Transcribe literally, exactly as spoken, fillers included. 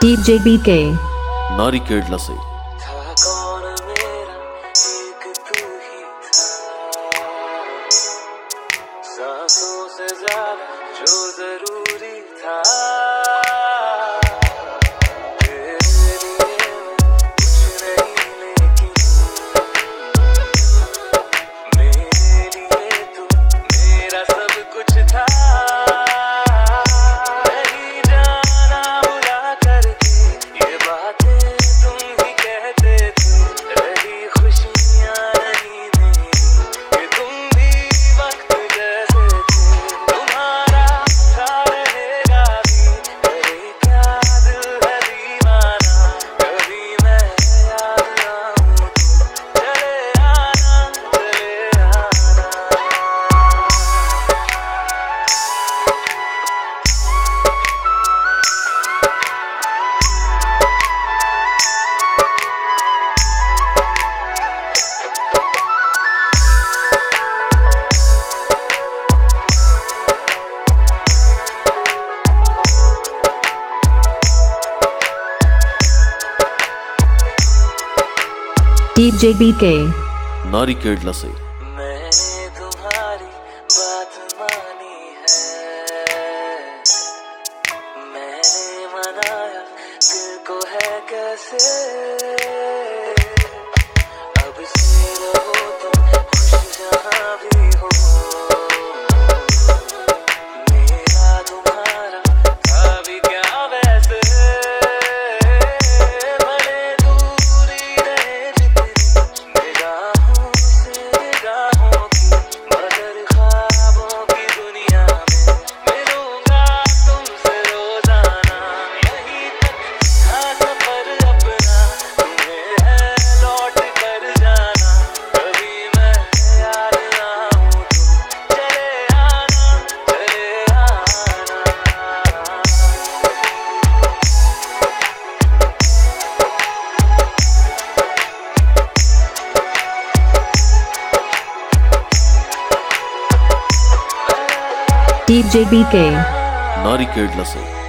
DJ BK नारिकेळ लसई था कौन मेरा एक तू ही था, सांसों से ज्यादा जो जरूरी था। तेरे लिए कुछ नहीं लेकिन मेरे लिए तू मेरा सब कुछ था। नहीं जाना बुला करके ये बातें तुम ही कहते थे, रही खुशियाँ नहीं मेरी कि तुम भी वक्त जैसे थे। तुम्हारा सा रहेगा भी करे क्या दिल है दीवाना, कभी मैं याद आऊँ तो चले आना चले आना। डीजे बीके नारिकेळ लसई मैंने तुम्हारी बात मानी है, मैंने मनाया दिल को है कैसे। अब से रहो तुम खुश जहाँ भी हो, मेरा तुम्हारा था भी क्या वैसे। भले दूरी रहे जितनी निगाहों से निगाहों की, मगर ख्वाबों की दुनिया में मिलूंगा तुमसे रोजाना। यहीं तक था सफर अपना, तुम्हें है लौट कर जाना। कभी मैं याद आऊँ तो चले आना चले आना। DJ BK नारिकेळ लसई